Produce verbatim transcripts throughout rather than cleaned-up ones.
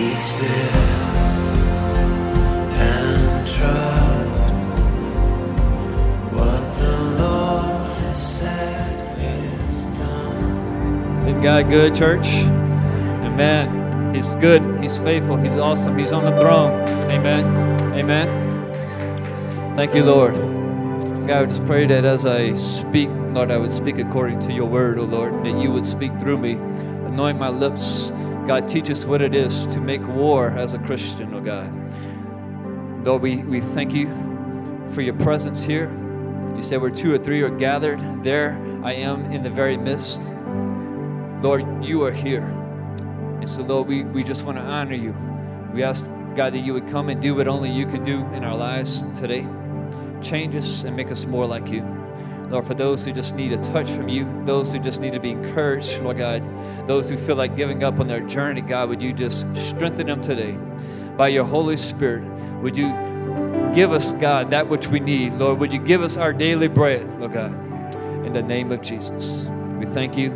Be still and trust what the Lord has said is done. Isn't God good, church? Amen. He's good. He's faithful. He's awesome. He's on the throne. Amen. Amen. Thank you, Lord. God, I just pray that as I speak, Lord, I would speak according to your word, oh Lord, that you would speak through me. Anoint my lips. God, teach us what it is to make war as a Christian, oh God. Lord, we, we thank you for your presence here. You said where two or three are gathered, there I am in the very midst. Lord, you are here. And so, Lord, we, we just want to honor you. We ask, God, that you would come and do what only you can do in our lives today. Change us and make us more like you. Lord, for those who just need a touch from you, those who just need to be encouraged, Lord God, those who feel like giving up on their journey, God, would you just strengthen them today? By your Holy Spirit, would you give us, God, that which we need? Lord, would you give us our daily bread, Lord God, in the name of Jesus. We thank you.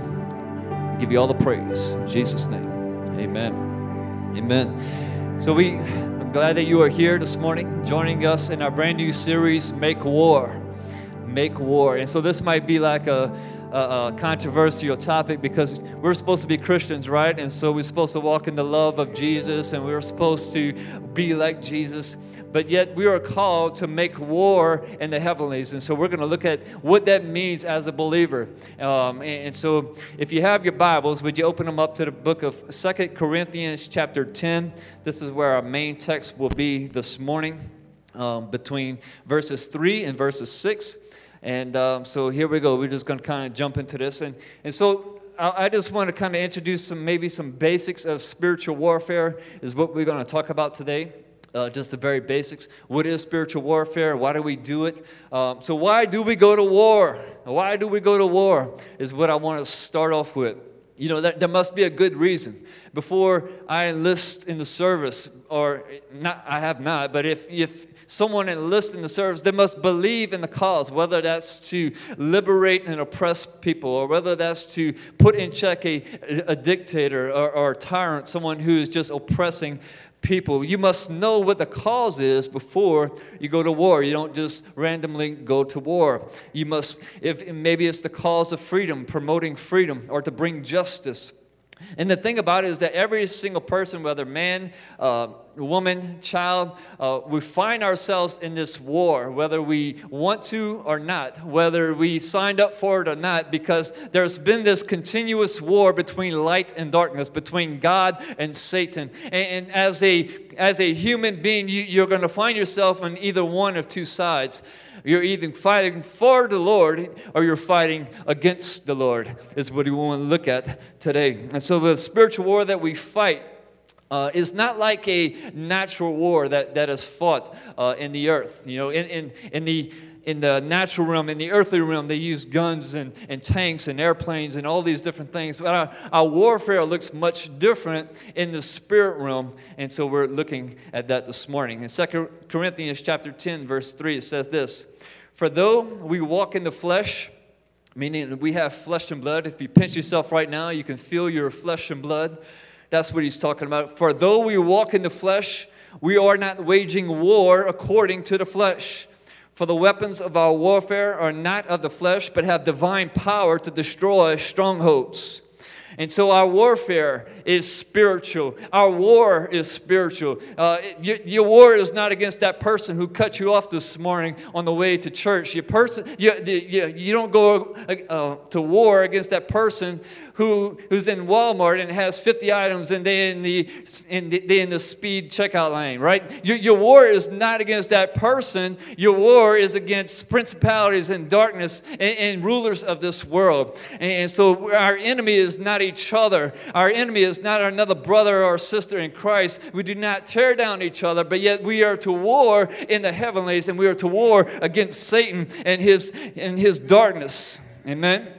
We give you all the praise. In Jesus' name, amen. Amen. So we, I'm glad that you are here this morning, joining us in our brand new series, Make War. Make war. And so this might be like a, a, a controversial topic because we're supposed to be Christians, right? And so we're supposed to walk in the love of Jesus and we're supposed to be like Jesus. But yet we are called to make war in the heavenlies. And so we're going to look at what that means as a believer. Um, and, and so if you have your Bibles, would you open them up to the book of Second Corinthians chapter ten? This is where our main text will be this morning, um, between verses three and verses six. And um, so here we go. We're just going to kind of jump into this. And, and so I, I just want to kind of introduce some maybe some basics of spiritual warfare is what we're going to talk about today. Uh, just the very basics. What is spiritual warfare? Why do we do it? Um, so why do we go to war? Why do we go to war is what I want to start off with. You know, that, there must be a good reason. Before I enlist in the service, or not, I have not, but if, if someone enlists in the service, they must believe in the cause, whether that's to liberate and oppress people, or whether that's to put in check a, a dictator or, or a tyrant, someone who is just oppressing people. You must know what the cause is before you go to war. You don't just randomly go to war. You must, if maybe it's the cause of freedom, promoting freedom, or to bring justice. And the thing about it is that every single person, whether man, uh, woman, child, uh, we find ourselves in this war, whether we want to or not, whether we signed up for it or not, because there's been this continuous war between light and darkness, between God and Satan. And, and as a as a human being, you, you're going to find yourself on either one of two sides. You're either fighting for the Lord or you're fighting against the Lord, is what we want to look at today. And so the spiritual war that we fight uh, is not like a natural war that, that is fought uh, in the earth. You know, in, in, in the in the natural realm, in the earthly realm, they use guns and, and tanks and airplanes and all these different things. But our, our warfare looks much different in the spirit realm. And so we're looking at that this morning. In Second Corinthians chapter ten, verse three, it says this: "For though we walk in the flesh," meaning we have flesh and blood. If you pinch yourself right now, you can feel your flesh and blood. That's what he's talking about. "For though we walk in the flesh, we are not waging war according to the flesh. For the weapons of our warfare are not of the flesh, but have divine power to destroy strongholds." And so our warfare is spiritual. Our war is spiritual. Uh, your, your war is not against that person who cut you off this morning on the way to church. Your person, you, you, you don't go uh, to war against that person who who's in Walmart and has fifty items and they in the in the, they in the speed checkout lane, right? Your, your war is not against that person. Your war is against principalities and darkness and, and rulers of this world. And, and so our enemy is not each other. Our enemy is not another brother or sister in Christ. We do not tear down each other, but yet we are to war in the heavenlies, and we are to war against Satan and his and his darkness. Amen.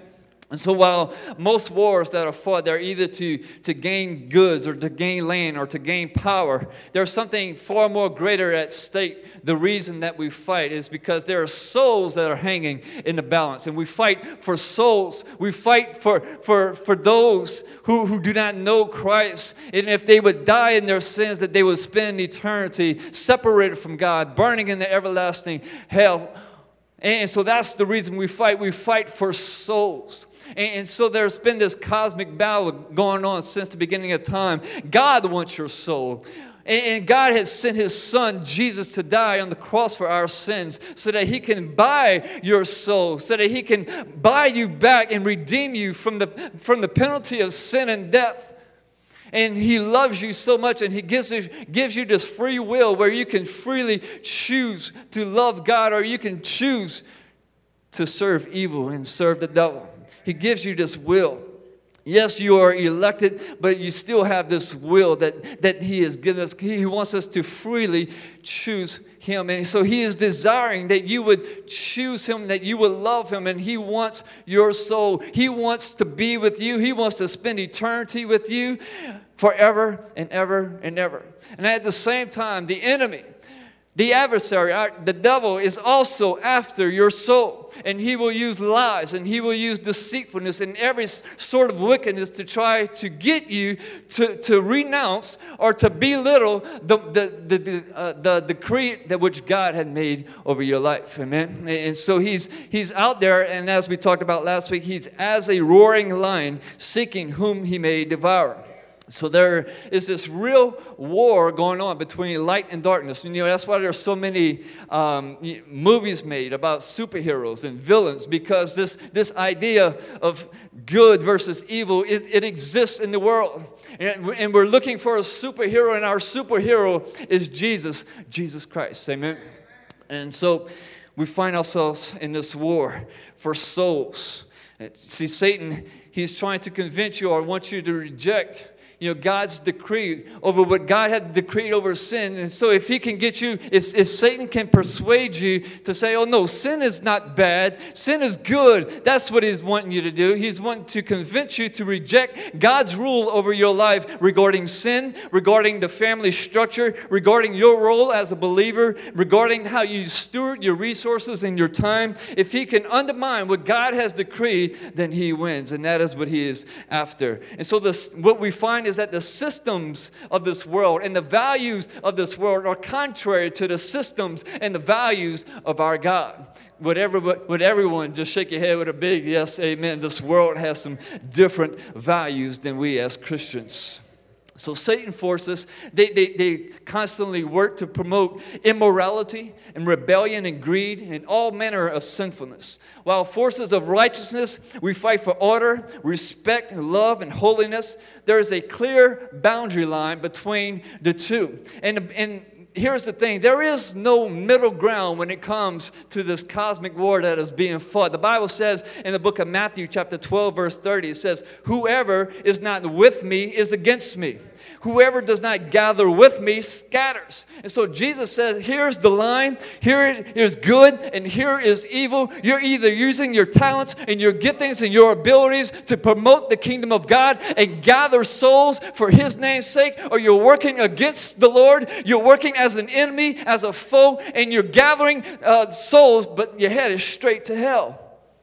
And so while most wars that are fought, they're either to, to gain goods or to gain land or to gain power, there's something far more greater at stake. The reason that we fight is because there are souls that are hanging in the balance. And we fight for souls. We fight for, for, for those who, who do not know Christ. And if they would die in their sins, that they would spend eternity separated from God, burning in the everlasting hell. And so that's the reason we fight. We fight for souls. And so there's been this cosmic battle going on since the beginning of time. God wants your soul. And God has sent His Son, Jesus, to die on the cross for our sins so that He can buy your soul, so that He can buy you back and redeem you from the, from the penalty of sin and death. And He loves you so much, and He gives you, gives you this free will where you can freely choose to love God, or you can choose to serve evil and serve the devil. He gives you this will. Yes, you are elected, but you still have this will that, that He has given us. He wants us to freely choose Him. And so He is desiring that you would choose Him, that you would love Him, and He wants your soul. He wants to be with you. He wants to spend eternity with you forever and ever and ever. And at the same time, the enemy, the adversary, our, the devil, is also after your soul. And he will use lies, and he will use deceitfulness and every sort of wickedness to try to get you to, to renounce or to belittle the, the, the, the, uh, the decree that which God had made over your life. Amen? And so he's, he's out there, and as we talked about last week, he's as a roaring lion seeking whom he may devour. So there is this real war going on between light and darkness. And, you know, that's why there's so many um, movies made about superheroes and villains, because this, this idea of good versus evil, it, it exists in the world. And, and we're looking for a superhero, and our superhero is Jesus, Jesus Christ. Amen? And so we find ourselves in this war for souls. See, Satan, he's trying to convince you or want you to reject, you know, God's decree over what God had decreed over sin. And so if he can get you, if, if Satan can persuade you to say, oh no, sin is not bad, sin is good, that's what he's wanting you to do. He's wanting to convince you to reject God's rule over your life regarding sin, regarding the family structure, regarding your role as a believer, regarding how you steward your resources and your time. If he can undermine what God has decreed, then he wins. And that is what he is after. And so this, what we find is that the systems of this world and the values of this world are contrary to the systems and the values of our God. Would, every, would everyone just shake your head with a big yes, amen? This world has some different values than we as Christians. So Satan forces, they, they, they constantly work to promote immorality and rebellion and greed and all manner of sinfulness. While forces of righteousness, we fight for order, respect, love, and holiness. There is a clear boundary line between the two. And, and here's the thing, there is no middle ground when it comes to this cosmic war that is being fought. The Bible says in the book of Matthew chapter twelve verse thirty, it says, whoever is not with me is against me. Whoever does not gather with me scatters. And so Jesus says, here's the line, here is good and here is evil. You're either using your talents and your giftings and your abilities to promote the kingdom of God and gather souls for his name's sake, or you're working against the Lord. You're working as an enemy, as a foe, and you're gathering uh, souls, but your head is straight to hell.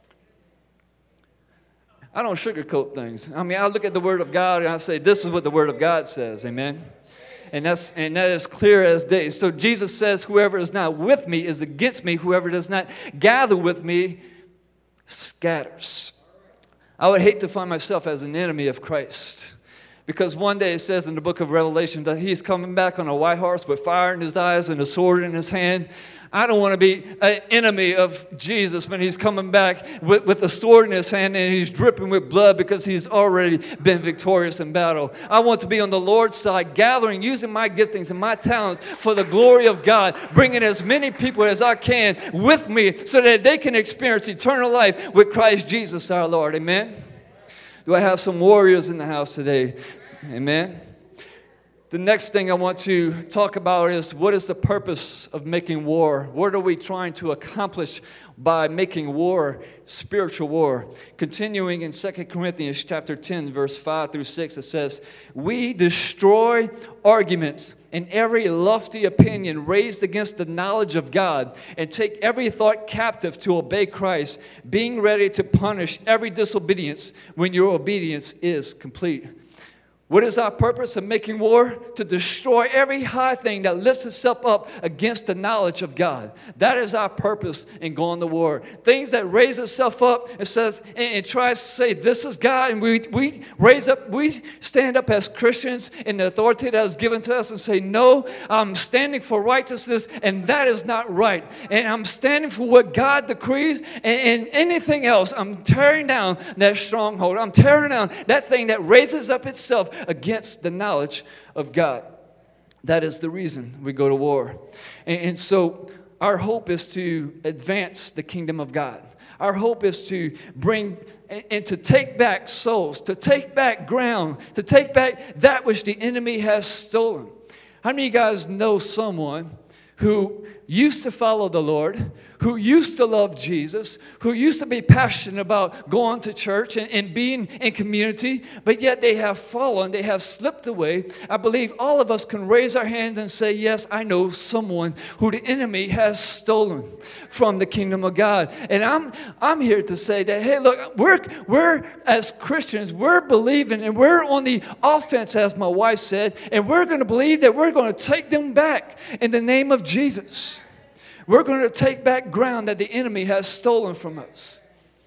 I don't sugarcoat things. I mean, I look at the Word of God and I say, this is what the Word of God says. Amen? And that's and that is clear as day. So Jesus says, whoever is not with me is against me. Whoever does not gather with me scatters. I would hate to find myself as an enemy of Christ. Because one day it says in the book of Revelation that he's coming back on a white horse with fire in his eyes and a sword in his hand. I don't want to be an enemy of Jesus when he's coming back with, with a sword in his hand and he's dripping with blood because he's already been victorious in battle. I want to be on the Lord's side, gathering, using my giftings and my talents for the glory of God, bringing as many people as I can with me so that they can experience eternal life with Christ Jesus our Lord. Amen? Do I have some warriors in the house today? Amen? The next thing I want to talk about is what is the purpose of making war? What are we trying to accomplish by making war, spiritual war? Continuing in Second Corinthians chapter ten, verse five through six, it says, we destroy arguments and every lofty opinion raised against the knowledge of God, and take every thought captive to obey Christ, being ready to punish every disobedience when your obedience is complete. What is our purpose of making war? To destroy every high thing that lifts itself up against the knowledge of God. That is our purpose in going to war. Things that raise itself up and says and, and tries to say this is God, and we we raise up, we stand up as Christians in the authority that is given to us and say, no, I'm standing for righteousness, and that is not right. And I'm standing for what God decrees, and, and anything else, I'm tearing down that stronghold. I'm tearing down that thing that raises up itself against the knowledge of God. That is the reason we go to war. And, and so our hope is to advance the kingdom of God. Our hope is to bring and, and to take back souls, to take back ground, to take back that which the enemy has stolen. How many of you guys know someone who used to follow the Lord, who used to love Jesus, who used to be passionate about going to church and, and being in community, but yet they have fallen, they have slipped away? I believe all of us can raise our hands and say, yes, I know someone who the enemy has stolen from the kingdom of God. And I'm I'm here to say that, hey, look, we're, we're as Christians, we're believing, and we're on the offense, as my wife said, and we're going to believe that we're going to take them back in the name of Jesus. We're going to take back ground that the enemy has stolen from us.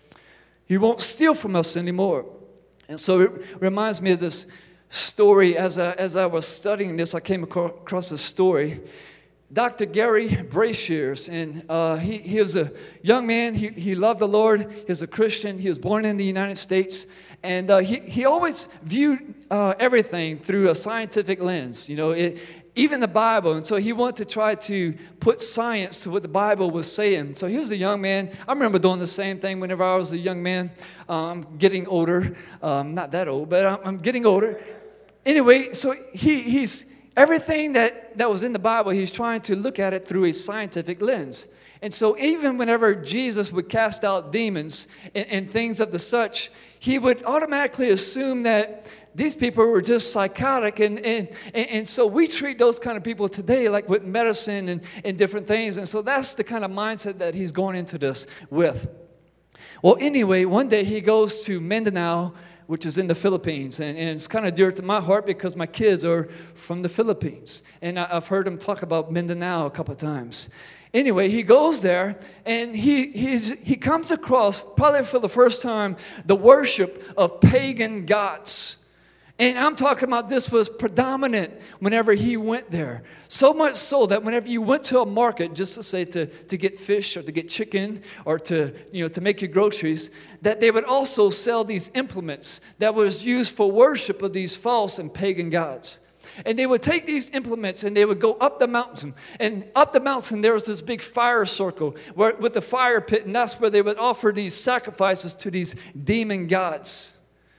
He won't steal from us anymore. And so it reminds me of this story. As I, as I was studying this, I came across a story. Doctor Gary Brashears, and uh, he, he was a young man. He, he loved the Lord. He was a Christian. He was born in the United States. And uh, he, he always viewed uh, everything through a scientific lens. You know, it, even the Bible. And so he wanted to try to put science to what the Bible was saying. So he was a young man. I remember doing the same thing whenever I was a young man. I'm um, getting older. Um, not that old, but I'm, I'm getting older. Anyway, so he, he's everything that, that was in the Bible, he's trying to look at it through a scientific lens. And so even whenever Jesus would cast out demons and, and things of the such, he would automatically assume that these people were just psychotic. And, and, and so we treat those kind of people today like with medicine and, and different things. And so that's the kind of mindset that he's going into this with. Well, anyway, one day he goes to Mindanao, which is in the Philippines. And, and it's kind of dear to my heart because my kids are from the Philippines. And I, I've heard them talk about Mindanao a couple of times. Anyway, he goes there, and he he's, he comes across, probably for the first time, the worship of pagan gods. And I'm talking about this was predominant whenever he went there. So much so that whenever you went to a market, just to say to, to get fish or to get chicken or to, you know, to make your groceries, that they would also sell these implements that was used for worship of these false and pagan gods. And they would take these implements and they would go up the mountain. And up the mountain there was this big fire circle where, with the fire pit, and that's where they would offer these sacrifices to these demon gods.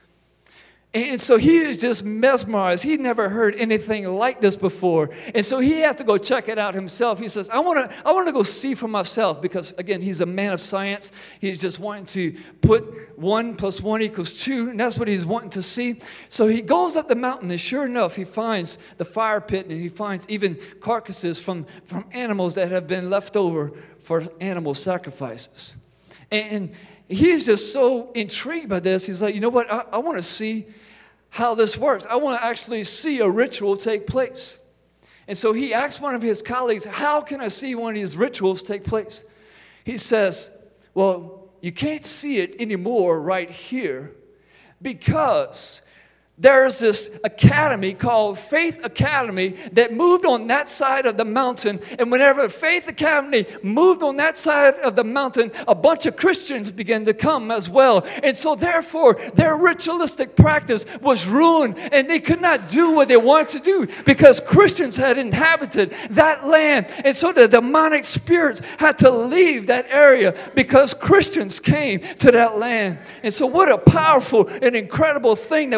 And so he was just mesmerized. He'd never heard anything like this before. And so he had to go check it out himself. He says, I want to I want to go see for myself, because, again, he's a man of science. He's just wanting to put one plus one equals two, and that's what he's wanting to see. So he goes up the mountain, and sure enough, he finds the fire pit, and he finds even carcasses from, from animals that have been left over for animal sacrifices. And he's just so intrigued by this. He's like, you know what? I, I want to see how this works. I want to actually see a ritual take place. And so he asked one of his colleagues, how can I see one of these rituals take place? He says, well, you can't see it anymore right here, because there's this academy called Faith Academy that moved on that side of the mountain. And whenever Faith Academy moved on that side of the mountain, a bunch of Christians began to come as well. And so therefore, their ritualistic practice was ruined, and they could not do what they wanted to do because Christians had inhabited that land. And so the demonic spirits had to leave that area because Christians came to that land. And so what a powerful and incredible thing that we have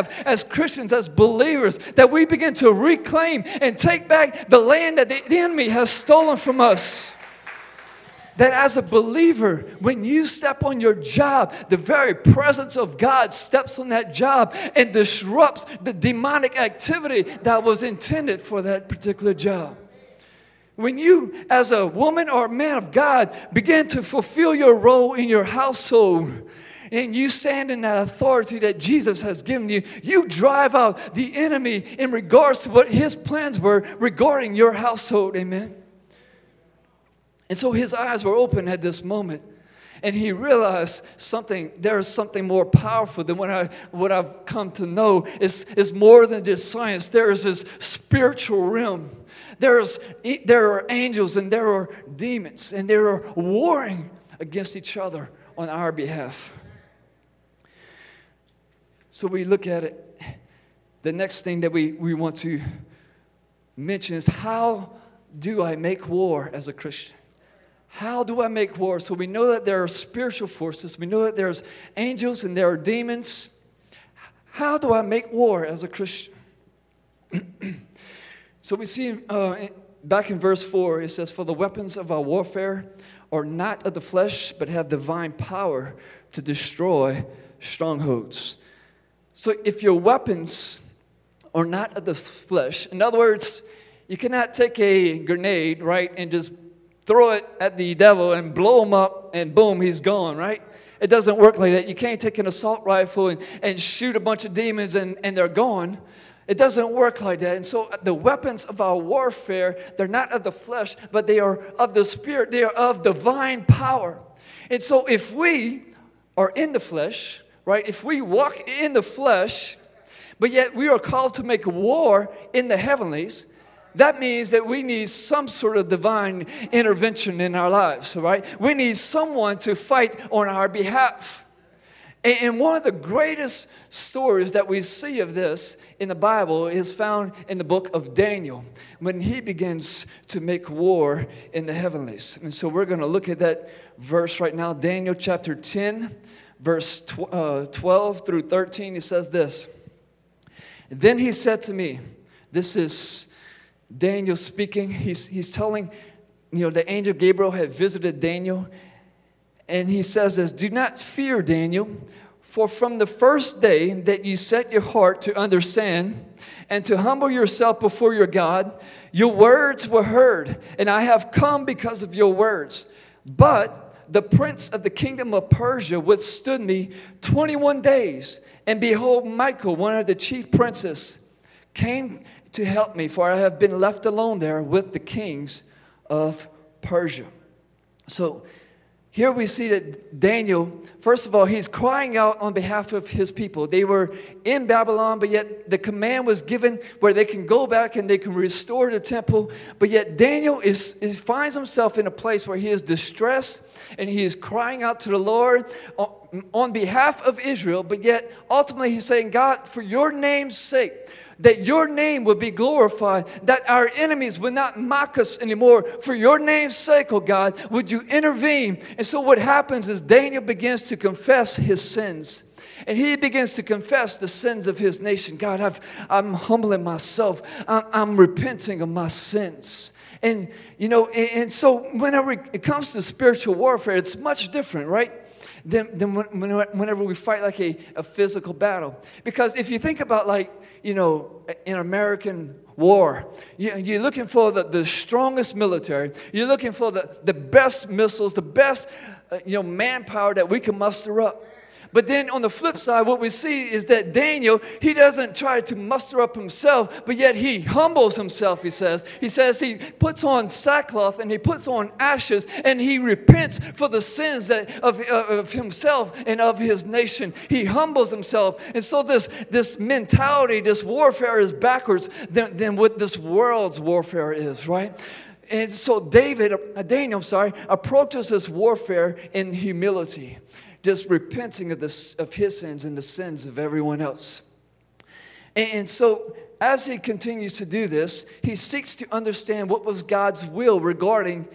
have as Christians, as believers, that we begin to reclaim and take back the land that the enemy has stolen from us. That as a believer, when you step on your job, the very presence of God steps on that job and disrupts the demonic activity that was intended for that particular job. When you, as a woman or man of God, begin to fulfill your role in your household, and you stand in that authority that Jesus has given you, you drive out the enemy in regards to what his plans were regarding your household. Amen. And so his eyes were open at this moment, and he realized something. There is something more powerful than what, I, what I've come to know. It's, it's more than just science. There is this spiritual realm. There's, there are angels and there are demons, and they are warring against each other on our behalf. So we look at it. The next thing that we, we want to mention is, how do I make war as a Christian? How do I make war? So we know that there are spiritual forces. We know that there's angels and there are demons. How do I make war as a Christian? So we see uh, back in verse four, it says, "For the weapons of our warfare are not of the flesh, but have divine power to destroy strongholds." So if your weapons are not of the flesh, in other words, you cannot take a grenade, right, and just throw it at the devil and blow him up and boom, he's gone, right? It doesn't work like that. You can't take an assault rifle and, and shoot a bunch of demons and, and they're gone. It doesn't work like that. And so the weapons of our warfare, they're not of the flesh, but they are of the Spirit. They are of divine power. And so if we are in the flesh, right, if we walk in the flesh, but yet we are called to make war in the heavenlies, that means that we need some sort of divine intervention in our lives, right? We need someone to fight on our behalf. And one of the greatest stories that we see of this in the Bible is found in the book of Daniel, when he begins to make war in the heavenlies. And so we're going to look at that verse right now, Daniel chapter ten, verse twelve through thirteen. He says this, "Then he said to me," this is Daniel speaking. He's, he's telling, you know, the angel Gabriel had visited Daniel. And he says this, "Do not fear, Daniel, for from the first day that you set your heart to understand and to humble yourself before your God, your words were heard, and I have come because of your words. But the prince of the kingdom of Persia withstood me twenty-one days. And behold, Michael, one of the chief princes, came to help me, for I have been left alone there with the kings of Persia." So here we see that Daniel, first of all, he's crying out on behalf of his people. They were in Babylon, but yet the command was given where they can go back and they can restore the temple. But yet Daniel is, is finds himself in a place where he is distressed and he is crying out to the Lord on, on behalf of Israel. But yet ultimately he's saying, "God, for your name's sake, that your name would be glorified, that our enemies would not mock us anymore. For your name's sake, oh God, would you intervene?" And so what happens is Daniel begins to confess his sins. And he begins to confess the sins of his nation. "God, I've, I'm humbling myself. I'm, I'm repenting of my sins." And, you know, and, and so whenever it comes to spiritual warfare, it's much different, right? Than, than whenever we fight like a, a physical battle. Because if you think about, like, you know, in American war, you, you're looking for the, the strongest military. You're looking for the, the best missiles, the best, uh, you know, manpower that we can muster up. But then on the flip side, what we see is that Daniel, he doesn't try to muster up himself, but yet he humbles himself, he says. He says he puts on sackcloth and he puts on ashes and he repents for the sins that of, of himself and of his nation. He humbles himself. And so this, this mentality, this warfare is backwards than, than what this world's warfare is, right? And so David, uh, Daniel, I'm sorry, approaches this warfare in humility, just repenting of, the, of his sins and the sins of everyone else. And, and so as he continues to do this, he seeks to understand what was God's will regarding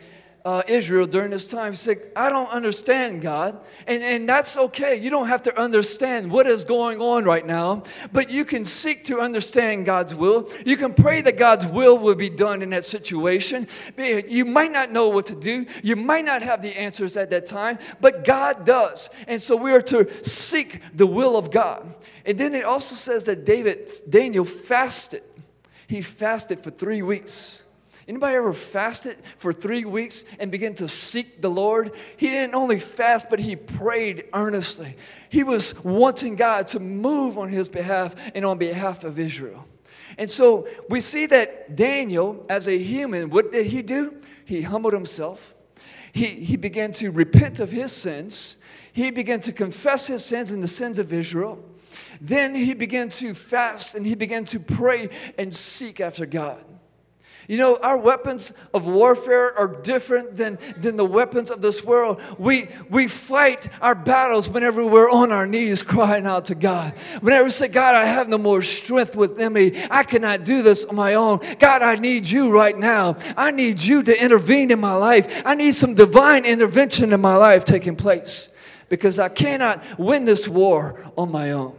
Uh, Israel during this time. He said, I don't understand, God. And, and that's okay. You don't have to understand what is going on right now, but you can seek to understand God's will. You can pray that God's will will be done in that situation. You might not know what to do. You might not have the answers at that time, but God does. And so we are to seek the will of God. And then it also says that David, Daniel fasted. He fasted for three weeks. Anybody ever fasted for three weeks and begin to seek the Lord? He didn't only fast, but he prayed earnestly. He was wanting God to move on his behalf and on behalf of Israel. And so we see that Daniel, as a human, what did he do? He humbled himself. He, he began to repent of his sins. He began to confess his sins and the sins of Israel. Then he began to fast and he began to pray and seek after God. You know, our weapons of warfare are different than, than the weapons of this world. We, we fight our battles whenever we're on our knees crying out to God. Whenever we say, God, I have no more strength within me. I cannot do this on my own. God, I need you right now. I need you to intervene in my life. I need some divine intervention in my life taking place because I cannot win this war on my own.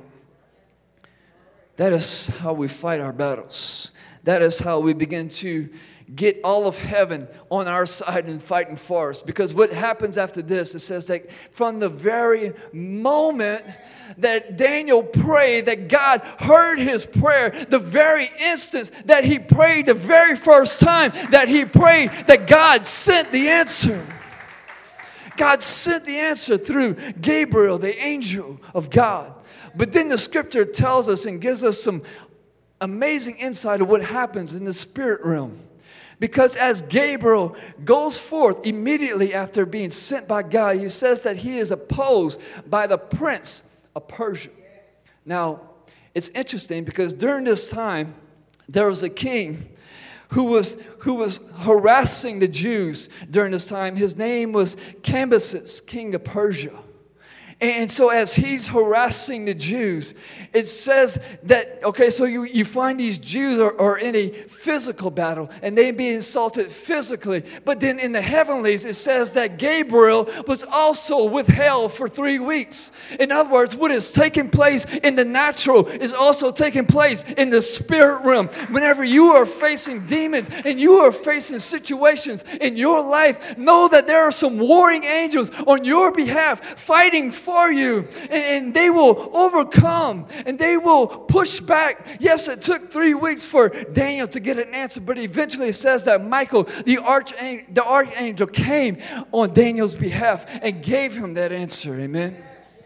That is how we fight our battles. That is how we begin to get all of heaven on our side and fighting for us. Because what happens after this, it says that from the very moment that Daniel prayed, that God heard his prayer, the very instance that he prayed, the very first time that he prayed, that God sent the answer. God sent the answer through Gabriel, the angel of God. But then the scripture tells us and gives us some amazing insight of what happens in the spirit realm. Because as Gabriel goes forth immediately after being sent by God, he says that he is opposed by the prince of Persia. Now, it's interesting because during this time, there was a king who was, who was harassing the Jews during this time. His name was Cambyses, king of Persia. And so as he's harassing the Jews, it says that, okay, so you, you find these Jews are, are in a physical battle, and they be insulted physically. But then in the heavenlies, it says that Gabriel was also withheld for three weeks. In other words, what is taking place in the natural is also taking place in the spirit realm. Whenever you are facing demons and you are facing situations in your life, know that there are some warring angels on your behalf fighting for you, and, and they will overcome and they will push back. Yes, it took three weeks for Daniel to get an answer, but eventually it says that Michael, the archangel, the archangel came on Daniel's behalf and gave him that answer. Amen.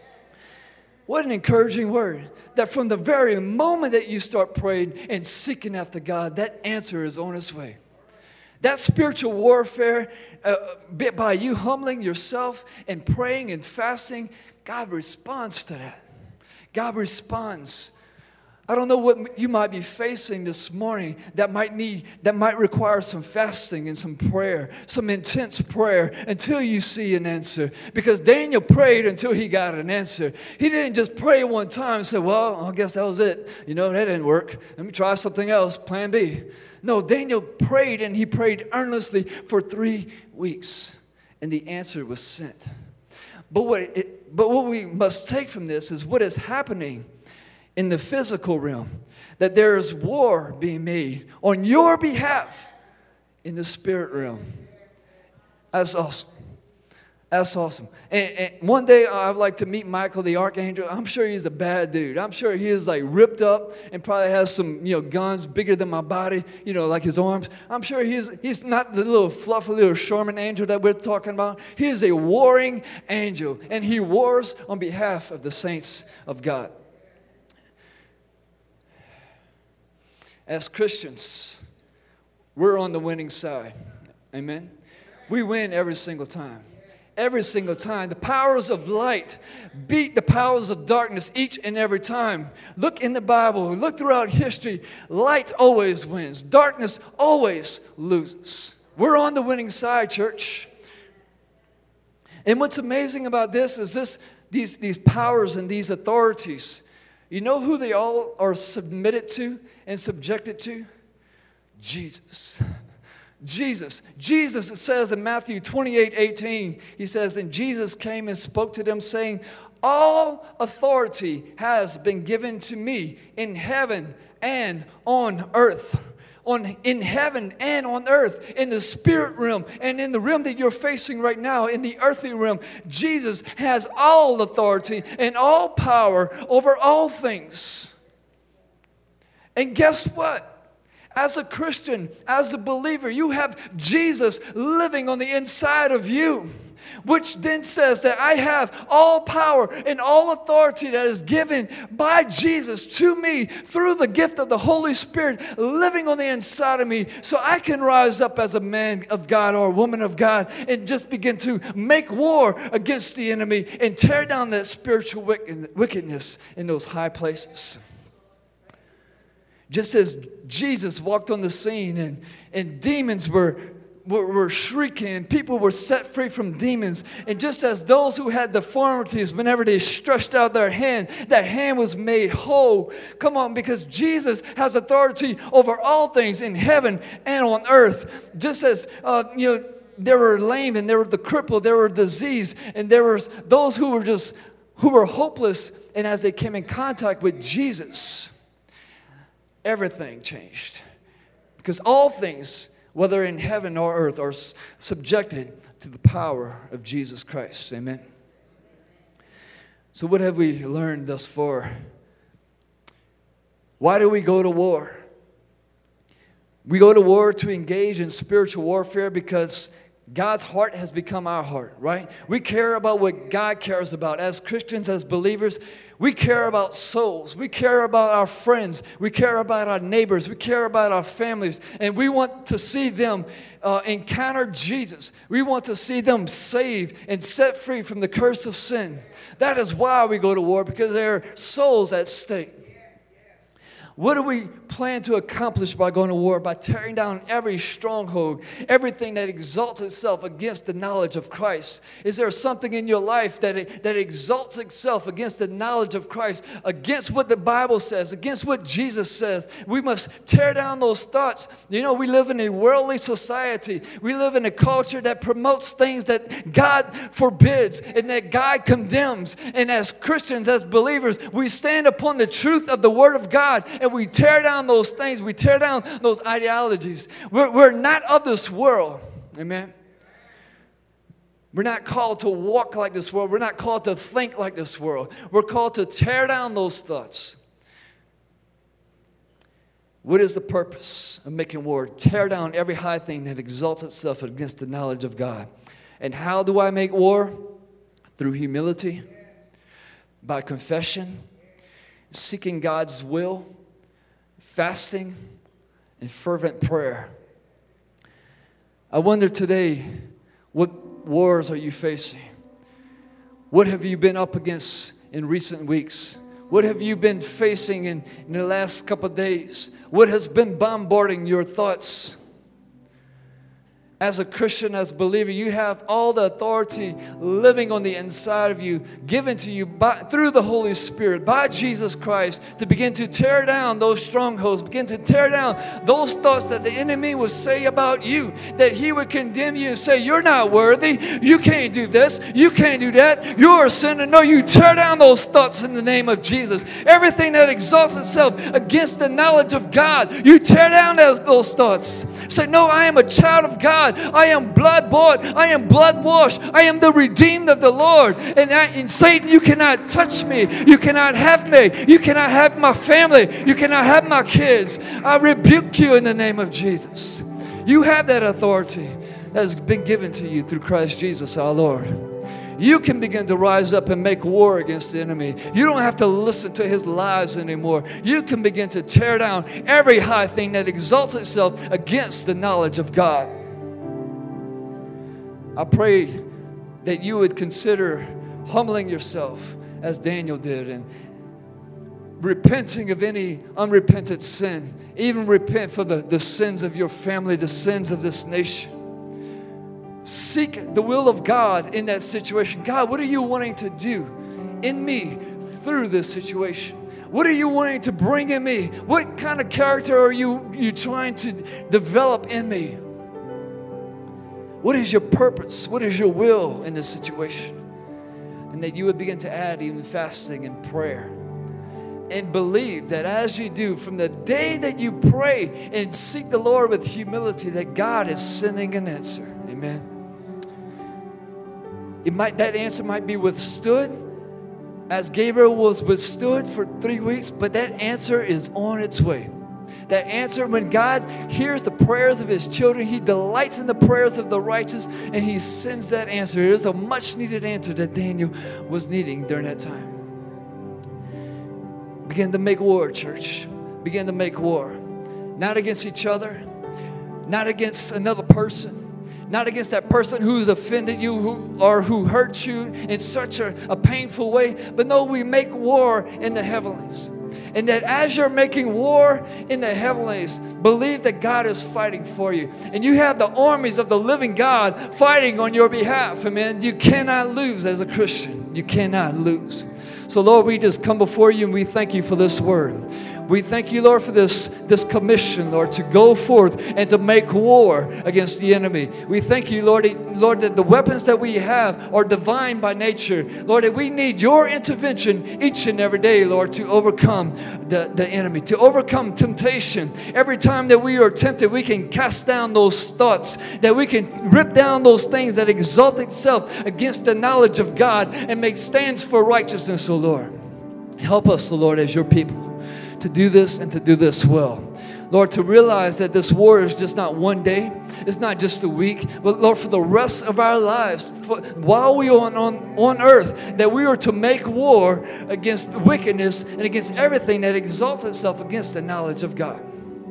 What an encouraging word. That from the very moment that you start praying and seeking after God, that answer is on its way. That spiritual warfare, uh, by you humbling yourself and praying and fasting, God responds to that. God responds. I don't know what you might be facing this morning that might need, that might require some fasting and some prayer, some intense prayer until you see an answer. Because Daniel prayed until he got an answer. He didn't just pray one time and say, well, I guess that was it. You know, that didn't work. Let me try something else, plan B. No, Daniel prayed and he prayed earnestly for three weeks. And the answer was sent. But what, it, but what we must take from this is what is happening in the physical realm. That there is war being made on your behalf in the spirit realm. That's awesome. That's awesome. And, and one day I'd like to meet Michael the archangel. I'm sure he's a bad dude. I'm sure he is like ripped up and probably has some, you know, guns bigger than my body, you know, like his arms. I'm sure he's he's not the little fluffy little Sherman angel that we're talking about. He is a warring angel, and he wars on behalf of the saints of God. As Christians, we're on the winning side. Amen. We win every single time. Every single time. The powers of light beat the powers of darkness each and every time. Look in the Bible. Look throughout history. Light always wins. Darkness always loses. We're on the winning side, church. And what's amazing about this is this, these, these powers and these authorities. You know who they all are submitted to and subjected to? Jesus. Jesus. Jesus, it says in Matthew twenty-eight eighteen, he says, and Jesus came and spoke to them, saying, all authority has been given to me in heaven and on earth. On, in heaven and on earth, in the spirit realm, and in the realm that you're facing right now, in the earthly realm, Jesus has all authority and all power over all things. And guess what? As a Christian, as a believer, you have Jesus living on the inside of you, which then says that I have all power and all authority that is given by Jesus to me through the gift of the Holy Spirit living on the inside of me, so I can rise up as a man of God or a woman of God and just begin to make war against the enemy and tear down that spiritual wickedness in those high places. Just as Jesus walked on the scene and, and demons were Were, were shrieking and people were set free from demons. And just as those who had deformities, whenever they stretched out their hand, that hand was made whole. Come on, because Jesus has authority over all things in heaven and on earth. Just as, uh, you know, there were lame and there were the crippled, there were diseased, and there were those who were just, who were hopeless. And as they came in contact with Jesus, everything changed. Because all things, whether in heaven or earth, are subjected to the power of Jesus Christ. Amen. So what have we learned thus far? Why do we go to war? We go to war to engage in spiritual warfare because God's heart has become our heart, right? We care about what God cares about. As Christians, as believers, we care about souls. We care about our friends. We care about our neighbors. We care about our families. And we want to see them uh, encounter Jesus. We want to see them saved and set free from the curse of sin. That is why we go to war, because there are souls at stake. What do we plan to accomplish by going to war? By tearing down every stronghold, everything that exalts itself against the knowledge of Christ. Is there something in your life that, it, that exalts itself against the knowledge of Christ, against what the Bible says, against what Jesus says? We must tear down those thoughts. You know, we live in a worldly society. We live in a culture that promotes things that God forbids and that God condemns. And as Christians, as believers, we stand upon the truth of the Word of God, and we tear down those things. We tear down those ideologies. We're, we're not of this world. Amen. We're not called to walk like this world. We're not called to think like this world. We're called to tear down those thoughts. What is the purpose of making war? Tear down every high thing that exalts itself against the knowledge of God. And how do I make war? Through humility, by confession, seeking God's will, fasting, and fervent prayer. I wonder today, what wars are you facing? What have you been up against in recent weeks? What have you been facing in, in the last couple of days? What has been bombarding your thoughts? As a Christian, as a believer, you have all the authority living on the inside of you, given to you by, through the Holy Spirit, by Jesus Christ, to begin to tear down those strongholds, begin to tear down those thoughts that the enemy would say about you, that he would condemn you and say, you're not worthy, you can't do this, you can't do that, you're a sinner. No, you tear down those thoughts in the name of Jesus. Everything that exalts itself against the knowledge of God, you tear down those, those thoughts. Say, no, I am a child of God. I am blood bought. I am blood washed. I am the redeemed of the Lord. And, I, and Satan, you cannot touch me. You cannot have me. You cannot have my family. You cannot have my kids. I rebuke you in the name of Jesus. You have that authority that has been given to you through Christ Jesus our Lord. You can begin to rise up and make war against the enemy. You don't have to listen to his lies anymore. You can begin to tear down every high thing that exalts itself against the knowledge of God. I pray that you would consider humbling yourself as Daniel did and repenting of any unrepented sin. Even repent for the, the sins of your family, the sins of this nation. Seek the will of God in that situation. God, what are you wanting to do in me through this situation? What are you wanting to bring in me? What kind of character are you, you trying to develop in me? What is your purpose? What is your will in this situation? And that you would begin to add even fasting and prayer. And believe that as you do, from the day that you pray and seek the Lord with humility, that God is sending an answer. Amen. It might, that answer might be withstood as Gabriel was withstood for three weeks, but that answer is on its way. That answer, when God hears the prayers of his children, he delights in the prayers of the righteous, and he sends that answer. It is a much needed answer that Daniel was needing during that time. Begin to make war, church. Begin to make war. Not against each other, not against another person, not against that person who's offended you who, or who hurt you in such a, a painful way, but no, we make war in the heavenlies. And that as you're making war in the heavenlies, believe that God is fighting for you. And you have the armies of the living God fighting on your behalf. Amen. You cannot lose as a Christian. You cannot lose. So, Lord, we just come before you and we thank you for this word. We thank you, Lord, for this, this commission, Lord, to go forth and to make war against the enemy. We thank you, Lord, Lord, that the weapons that we have are divine by nature. Lord, that we need your intervention each and every day, Lord, to overcome the, the enemy, to overcome temptation. Every time that we are tempted, we can cast down those thoughts, that we can rip down those things that exalt itself against the knowledge of God and make stands for righteousness, O Lord. Help us, O Lord, as your people, to do this and to do this well. Lord, to realize that this war is just not one day. It's not just a week. But Lord, for the rest of our lives, for, while we are on, on, on earth, that we are to make war against wickedness and against everything that exalts itself against the knowledge of God.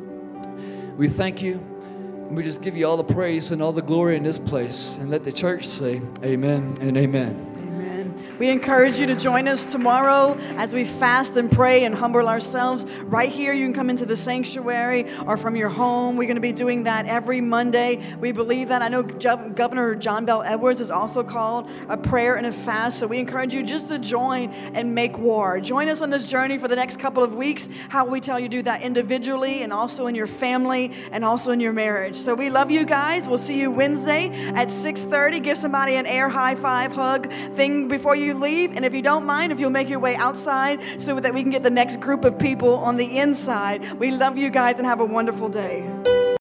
We thank you. And we just give you all the praise and all the glory in this place. And let the church say amen and amen. We encourage you to join us tomorrow as we fast and pray and humble ourselves. Right here, you can come into the sanctuary or from your home. We're going to be doing that every Monday. We believe that. I know Governor John Bell Edwards has also called a prayer and a fast. So we encourage you just to join and make war. Join us on this journey for the next couple of weeks. How we tell you to do that individually and also in your family and also in your marriage. So we love you guys. We'll see you Wednesday at six thirty. Give somebody an air high five hug thing before you leave, and if you don't mind, if you'll make your way outside so that we can get the next group of people on the inside. We love you guys and have a wonderful day.